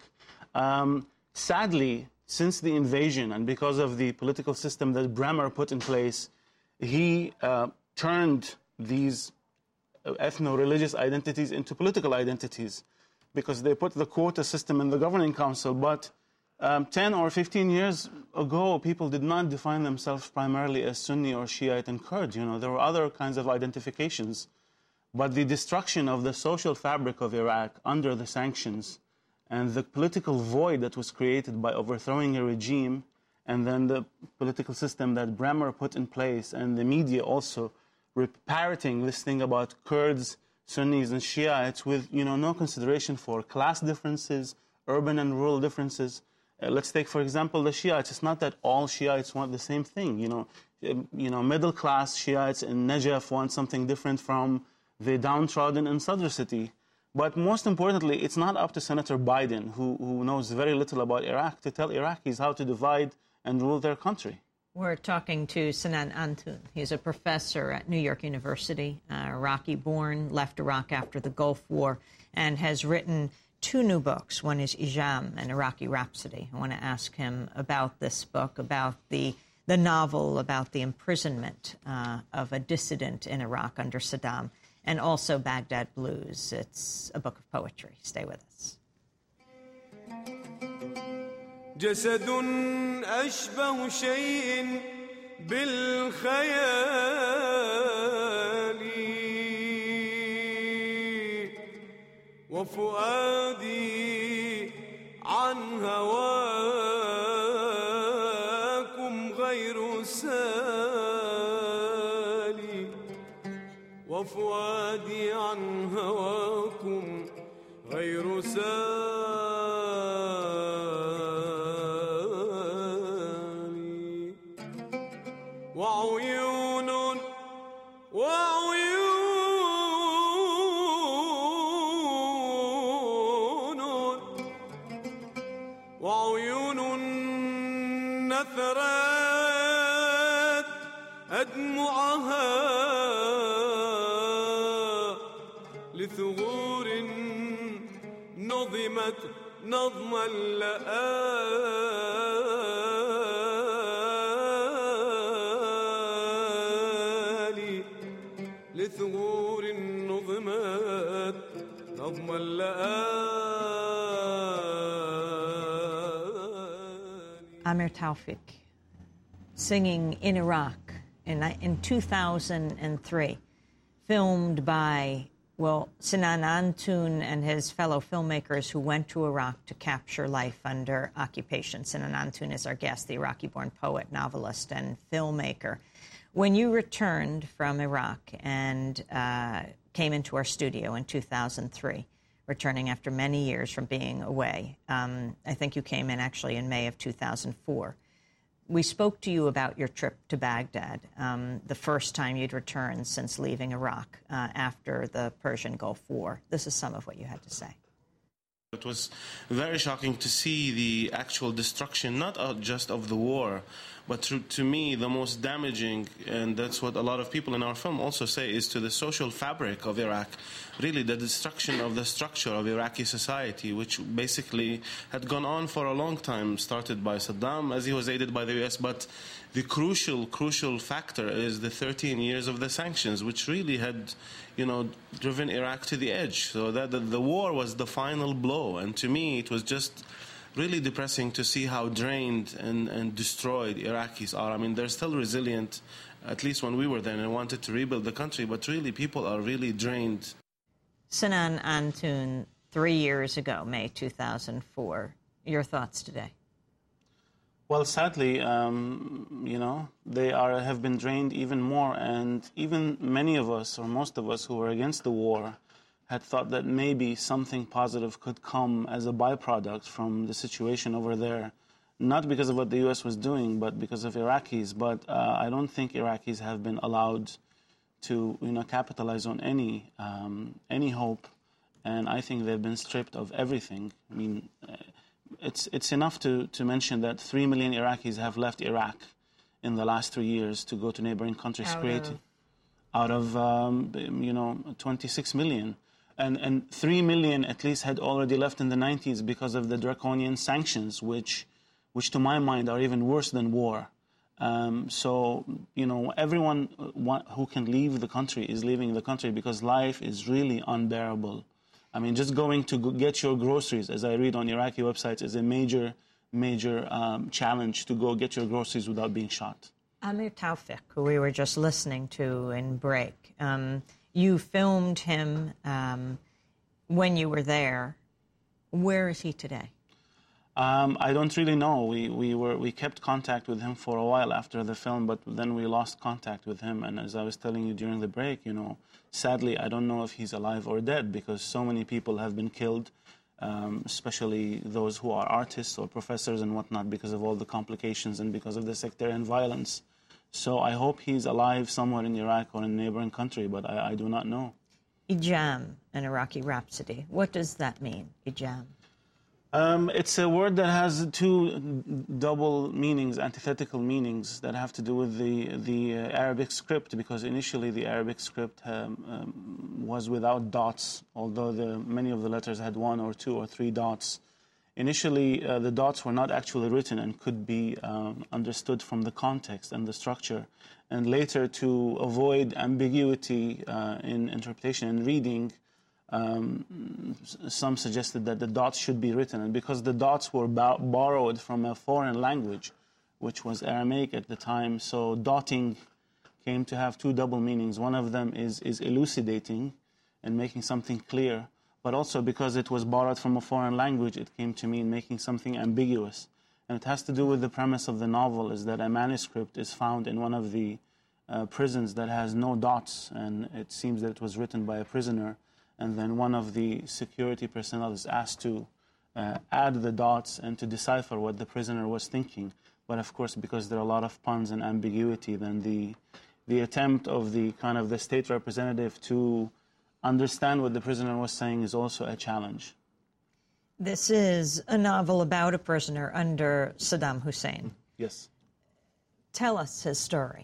Sadly, since the invasion and because of the political system that Bremer put in place, he turned these ethno-religious identities into political identities, because they put the quota system in the governing council. But 10 or 15 years ago, people did not define themselves primarily as Sunni or Shiite and Kurd. You know, there were other kinds of identifications. But the destruction of the social fabric of Iraq under the sanctions and the political void that was created by overthrowing a regime, and then the political system that Bremer put in place, and the media also parroting this thing about Kurds, Sunnis, and Shiites with, you know, no consideration for class differences, urban and rural differences. Let's take, for example, the Shiites. It's not that all Shiites want the same thing. You know, middle-class Shiites in Najaf want something different from the downtrodden in Sadr city. But most importantly, it's not up to Senator Biden, who knows very little about Iraq, to tell Iraqis how to divide and rule their country. We're talking to Sinan Antoon. He's a professor at New York University, Iraqi-born, left Iraq after the Gulf War, and has written 2 new books. One is Ijam, an Iraqi Rhapsody. I want to ask him about this book, about the novel, about the imprisonment of a dissident in Iraq under Saddam, and also Baghdad Blues. It's a book of poetry. Stay with us. جسد أشبه شيء بالخيال وفؤادي عن هواكم غير سالي وفؤادي عن هواكم غير سالي وعيون نثرت أدمعها لثغور نظمت نظم اللآلي لثغور نظمت نظم اللآلي. Amir Tawfik, singing in Iraq in 2003, filmed by, Sinan Antoon and his fellow filmmakers who went to Iraq to capture life under occupation. Sinan Antoon is our guest, the Iraqi-born poet, novelist, and filmmaker. When you returned from Iraq and came into our studio in 2003, returning after many years from being away, I think you came in actually in May of 2004. We spoke to you about your trip to Baghdad, the first time you'd returned since leaving Iraq after the Persian Gulf War. This is some of what you had to say. It was very shocking to see the actual destruction, not just of the war, but to me the most damaging, and that's what a lot of people in our film also say, is to the social fabric of Iraq. Really the destruction of the structure of Iraqi society, which basically had gone on for a long time, started by Saddam as he was aided by the US, but the crucial factor is the 13 years of the sanctions, which really had, driven Iraq to the edge. So that the war was the final blow, and to me it was just really depressing to see how drained and destroyed Iraqis are. I mean, they're still resilient, at least when we were there and wanted to rebuild the country, but really people are really drained. Sinan Antoon, 3 years ago, May 2004. Your thoughts today? Well, sadly, they have been drained even more, and even many of us, or most of us who were against the war, had thought that maybe something positive could come as a byproduct from the situation over there, not because of what the U.S. was doing, but because of Iraqis. But I don't think Iraqis have been allowed to, capitalize on any hope, and I think they've been stripped of everything. I mean, it's enough to mention that 3 million Iraqis have left Iraq in the last 3 years to go to neighboring countries, out of 26 million. And 3 million at least had already left in the 90s because of the draconian sanctions, which to my mind are even worse than war. So, everyone who can leave the country is leaving the country because life is really unbearable. I mean, just going to get your groceries, as I read on Iraqi websites, is a major challenge to go get your groceries without being shot. Amir Tawfiq, who we were just listening to in break, you filmed him when you were there. Where is he today? I don't really know. We kept contact with him for a while after the film, but then we lost contact with him. And as I was telling you during the break, sadly, I don't know if he's alive or dead because so many people have been killed, especially those who are artists or professors and whatnot, because of all the complications and because of the sectarian violence. So I hope he's alive somewhere in Iraq or in a neighboring country, but I do not know. Ijam, an Iraqi rhapsody. What does that mean, Ijam? It's a word that has two double meanings, antithetical meanings that have to do with the Arabic script, because initially the Arabic script was without dots, although many of the letters had 1 or 2 or 3 dots. Initially, the dots were not actually written and could be understood from the context and the structure. And later, to avoid ambiguity in interpretation and reading, some suggested that the dots should be written. And because the dots were borrowed from a foreign language, which was Aramaic at the time, so dotting came to have two double meanings. One of them is elucidating and making something clear, but also because it was borrowed from a foreign language, it came to mean making something ambiguous. And it has to do with the premise of the novel, is that a manuscript is found in one of the prisons that has no dots, and it seems that it was written by a prisoner. And then one of the security personnel is asked to add the dots and to decipher what the prisoner was thinking. But of course, because there are a lot of puns and ambiguity, then the attempt of the state representative to understand what the prisoner was saying is also a challenge. This is a novel about a prisoner under Saddam Hussein. Yes. Tell us his story.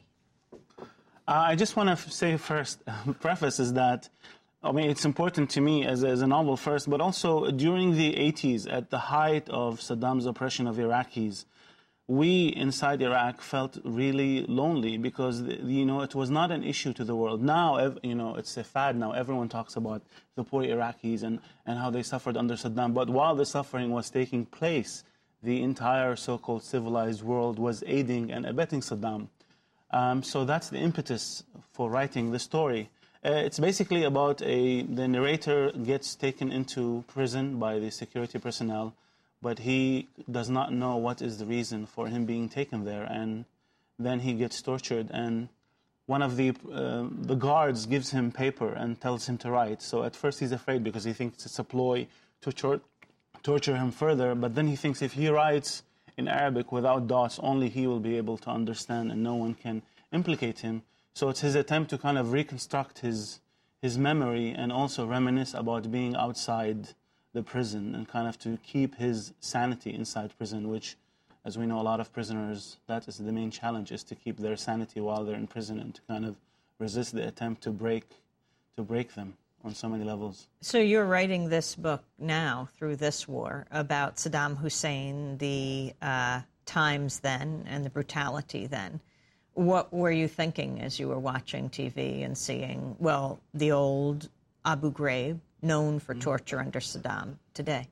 I just want to say first, preface is that, it's important to me as a novel first, but also during the 80s, at the height of Saddam's oppression of Iraqis, we inside Iraq felt really lonely because, it was not an issue to the world. Now, it's a fad now. Everyone talks about the poor Iraqis and how they suffered under Saddam. But while the suffering was taking place, the entire so-called civilized world was aiding and abetting Saddam. So that's the impetus for writing the story. It's basically about the narrator gets taken into prison by the security personnel, but he does not know what is the reason for him being taken there, and then he gets tortured, and one of the guards gives him paper and tells him to write. So at first he's afraid because he thinks it's a ploy to torture him further, but then he thinks if he writes in Arabic without dots, only he will be able to understand and no one can implicate him. So it's his attempt to kind of reconstruct his memory and also reminisce about being outside the prison and kind of to keep his sanity inside prison, which, as we know, a lot of prisoners, that is the main challenge, is to keep their sanity while they're in prison and to kind of resist the attempt to break them on so many levels. So you're writing this book now through this war about Saddam Hussein, the times then and the brutality then. What were you thinking as you were watching TV and seeing, the old Abu Ghraib, known for torture under Saddam, today?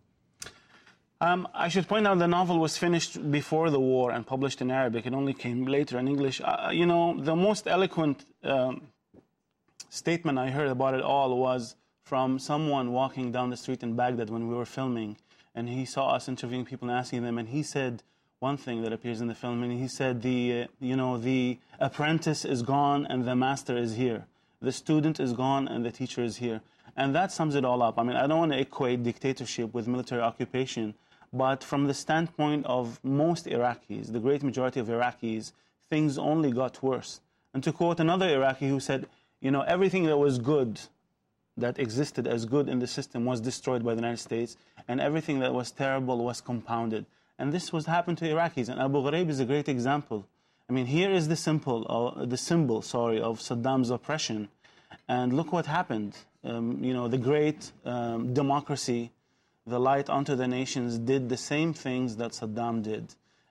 I should point out the novel was finished before the war and published in Arabic. It only came later in English. The most eloquent statement I heard about it all was from someone walking down the street in Baghdad when we were filming, and he saw us interviewing people and asking them, and he said one thing that appears in the film, and he said, the apprentice is gone and the master is here. The student is gone and the teacher is here. And that sums it all up. I don't want to equate dictatorship with military occupation, but from the standpoint of most Iraqis, the great majority of Iraqis, things only got worse. And to quote another Iraqi who said, everything that was good, that existed as good in the system was destroyed by the United States, and everything that was terrible was compounded. And this was happened to Iraqis, and Abu Ghraib is a great example. Here is the symbol of Saddam's oppression, and look what happened. The great democracy, the light unto the nations, did the same things that Saddam did.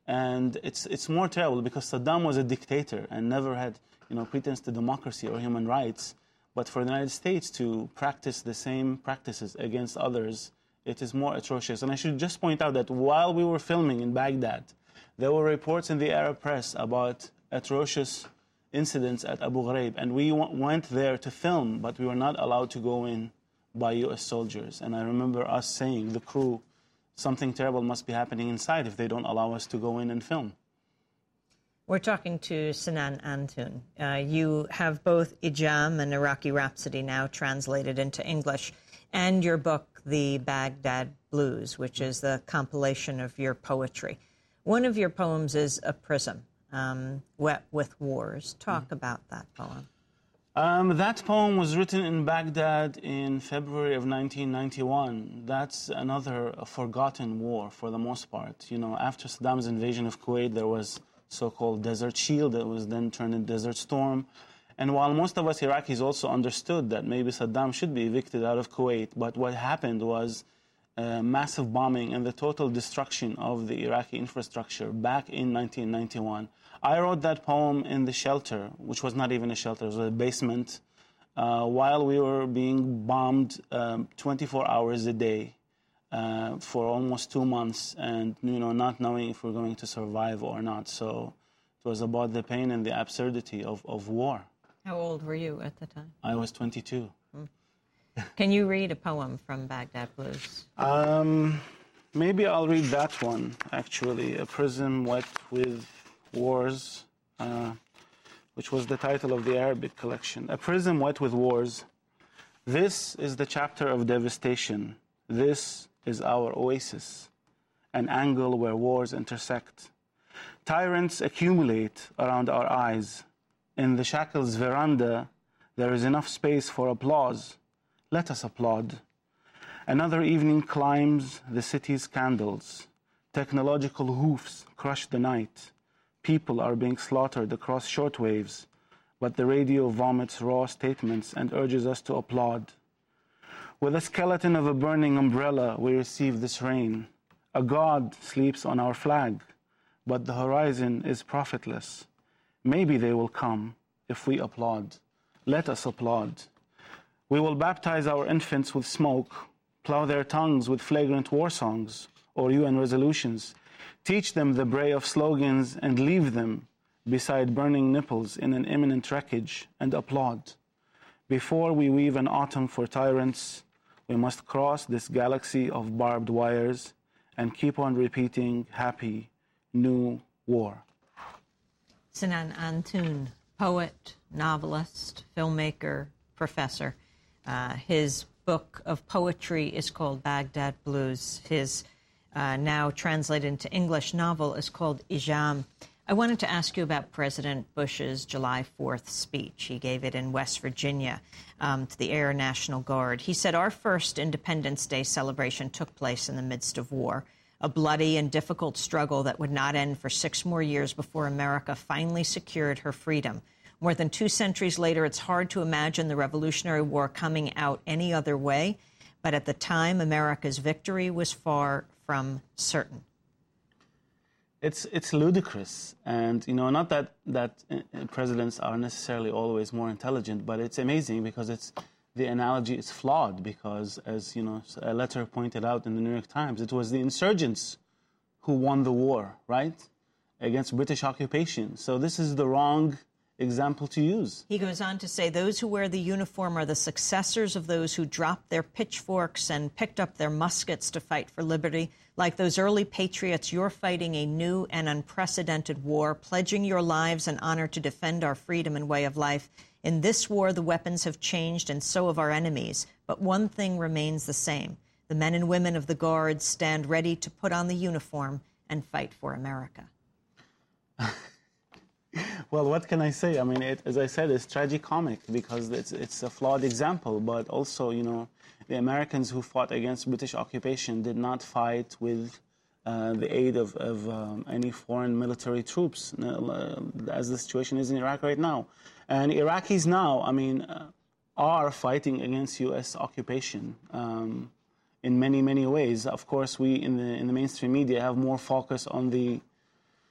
And it's more terrible because Saddam was a dictator and never had, pretense to democracy or human rights. But for the United States to practice the same practices against others, it is more atrocious. And I should just point out that while we were filming in Baghdad, there were reports in the Arab press about atrocious incidents at Abu Ghraib. And we went there to film, but we were not allowed to go in by U.S. soldiers. And I remember us saying, the crew, something terrible must be happening inside if they don't allow us to go in and film. We're talking to Sinan Antoon. You have both Ijam and Iraqi Rhapsody now translated into English, and your book, The Baghdad Blues, which is the compilation of your poetry. One of your poems is A Prism, Wet with Wars. Talk about that poem. That poem was written in Baghdad in February of 1991. That's another forgotten war for the most part. After Saddam's invasion of Kuwait, there was so-called Desert Shield that was then turned into Desert Storm. And while most of us Iraqis also understood that maybe Saddam should be evicted out of Kuwait, but what happened was massive bombing and the total destruction of the Iraqi infrastructure back in 1991. I wrote that poem in the shelter, which was not even a shelter, it was a basement, while we were being bombed 24 hours a day for almost 2 months, and not knowing if we're going to survive or not. So it was about the pain and the absurdity of war. How old were you at the time? I was 22. Can you read a poem from Baghdad Blues? Maybe I'll read that one, actually. A Prism Wet with Wars, which was the title of the Arabic collection. A Prism Wet with Wars. This is the chapter of devastation. This is our oasis, an angle where wars intersect. Tyrants accumulate around our eyes. In the shackles veranda, there is enough space for applause. Let us applaud. Another evening climbs the city's candles. Technological hoofs crush the night. People are being slaughtered across shortwaves, but the radio vomits raw statements and urges us to applaud. With the skeleton of a burning umbrella, we receive this rain. A god sleeps on our flag, but the horizon is profitless. Maybe they will come if we applaud. Let us applaud. We will baptize our infants with smoke, plow their tongues with flagrant war songs or UN resolutions, teach them the bray of slogans and leave them beside burning nipples in an imminent wreckage and applaud. Before we weave an autumn for tyrants, we must cross this galaxy of barbed wires and keep on repeating happy new war. Sinan Antoon, poet, novelist, filmmaker, professor. His book of poetry is called Baghdad Blues. His now translated into English novel is called Ijam. I wanted to ask you about President Bush's July 4th speech. He gave it in West Virginia to the Air National Guard. He said, "Our first Independence Day celebration took place in the midst of war, a bloody and difficult struggle that would not end for 6 more years before America finally secured her freedom. More than 2 centuries later, it's hard to imagine the Revolutionary War coming out any other way, but at the time, America's victory was far from certain." It's ludicrous, and not that presidents are necessarily always more intelligent, but it's amazing because the analogy is flawed because, as a letter pointed out in the New York Times, it was the insurgents who won the war, right, against British occupation. So this is the wrong example to use. He goes on to say, "Those who wear the uniform are the successors of those who dropped their pitchforks and picked up their muskets to fight for liberty. Like those early patriots, you're fighting a new and unprecedented war, pledging your lives and honor to defend our freedom and way of life. In this war, the weapons have changed, and so have our enemies. But one thing remains the same. The men and women of the Guards stand ready to put on the uniform and fight for America." Well, what can I say? I mean, as I said, it's tragicomic because it's a flawed example, but also, the Americans who fought against British occupation did not fight with the aid of any foreign military troops, as the situation is in Iraq right now. And Iraqis now, are fighting against U.S. occupation in many, many ways. Of course, we in the mainstream media have more focus on the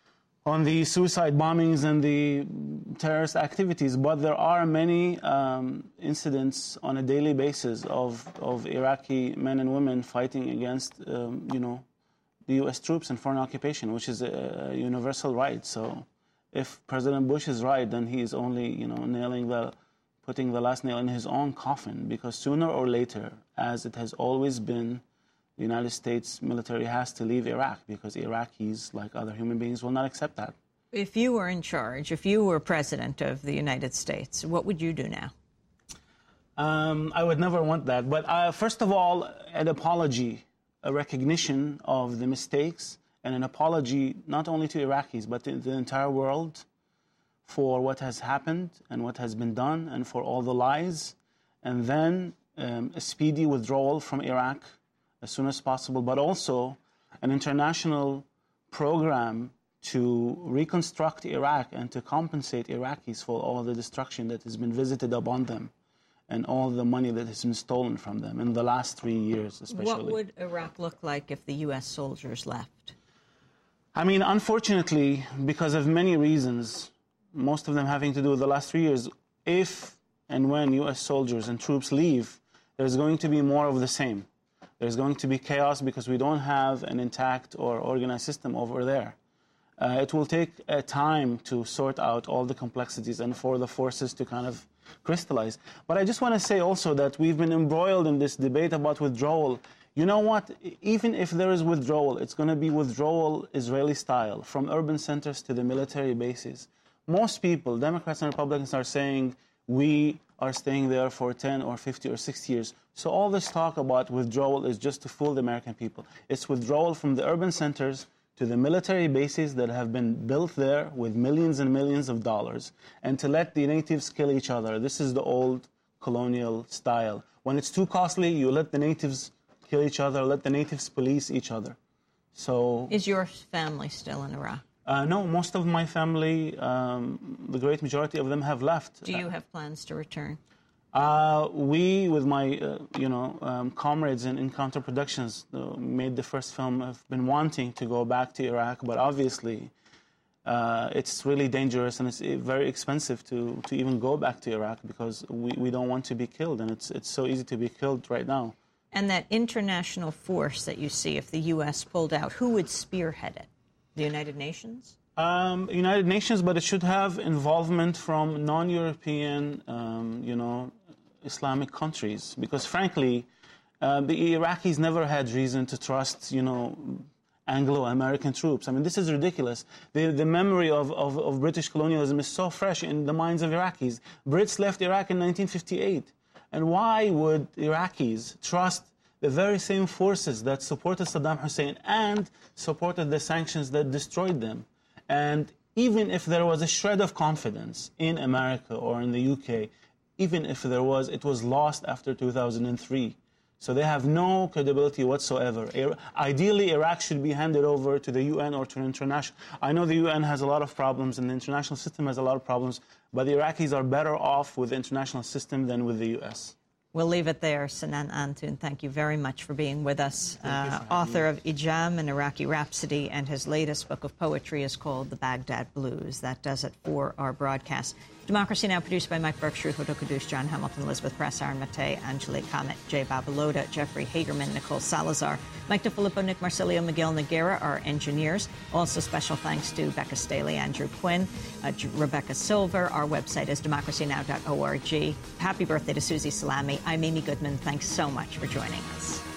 on the suicide bombings and the terrorist activities, but there are many incidents on a daily basis of Iraqi men and women fighting against, the U.S. troops and foreign occupation, which is a universal right. So if President Bush is right, then he is only, putting the last nail in his own coffin, because sooner or later, as it has always been, the United States military has to leave Iraq, because Iraqis, like other human beings, will not accept that. If you were in charge, if you were president of the United States, what would you do now? I would never want that. But first of all, an apology, a recognition of the mistakes, and an apology not only to Iraqis, but to the entire world for what has happened and what has been done and for all the lies. And then a speedy withdrawal from Iraq as soon as possible, but also an international program to reconstruct Iraq and to compensate Iraqis for all the destruction that has been visited upon them and all the money that has been stolen from them in the last 3 years especially. What would Iraq look like if the U.S. soldiers left? I mean, unfortunately, because of many reasons, most of them having to do with the last 3 years, if and when U.S. soldiers and troops leave, there's going to be more of the same. There's going to be chaos because we don't have an intact or organized system over there. It will take time to sort out all the complexities and for the forces to kind of crystallize. But I just want to say also that we've been embroiled in this debate about withdrawal. You know what? Even if there is withdrawal, it's going to be withdrawal Israeli style, from urban centers to the military bases. Most people, Democrats and Republicans, are saying we are staying there for 10 or 50 or 60 years. So all this talk about withdrawal is just to fool the American people. It's withdrawal from the urban centers to the military bases that have been built there with millions and millions of dollars, and to let the natives kill each other. This is the old colonial style. When it's too costly, you let the natives kill each other, let the natives police each other. So, is your family still in Iraq? No, most of my family, the great majority of them have left. Do you have plans to return? We, with my, comrades in Encounter Productions, made the first film, have been wanting to go back to Iraq, but obviously it's really dangerous and it's very expensive to even go back to Iraq, because we don't want to be killed, and it's so easy to be killed right now. And that international force that you see, if the U.S. pulled out, who would spearhead it? The United Nations? United Nations, but it should have involvement from non-European, Islamic countries, because frankly, the Iraqis never had reason to trust, Anglo-American troops. I mean, this is ridiculous. The memory of British colonialism is so fresh in the minds of Iraqis. Brits left Iraq in 1958. And why would Iraqis trust the very same forces that supported Saddam Hussein and supported the sanctions that destroyed them? And even if there was a shred of confidence in America or in the UK, even if there was, it was lost after 2003. So they have no credibility whatsoever. Ideally, Iraq should be handed over to the UN or to an international. I know the UN has a lot of problems and the international system has a lot of problems, but the Iraqis are better off with the international system than with the US. We'll leave it there. Sinan Antoon, thank you very much for being with us. Author of Ijam, an Iraqi Rhapsody, and his latest book of poetry is called The Baghdad Blues. That does it for our broadcast. Democracy Now! Produced by Mike Burke, Shruth Hodokadouche, John Hamilton, Elizabeth Press, Aaron Matei, Angelique Comet, Jay Babaloda, Jeffrey Hagerman, Nicole Salazar, Mike DeFilippo, Nick Marsilio, Miguel Noguera, our engineers. Also special thanks to Becca Staley, Andrew Quinn, Rebecca Silver. Our website is democracynow.org. Happy birthday to Susie Salami. I'm Amy Goodman. Thanks so much for joining us.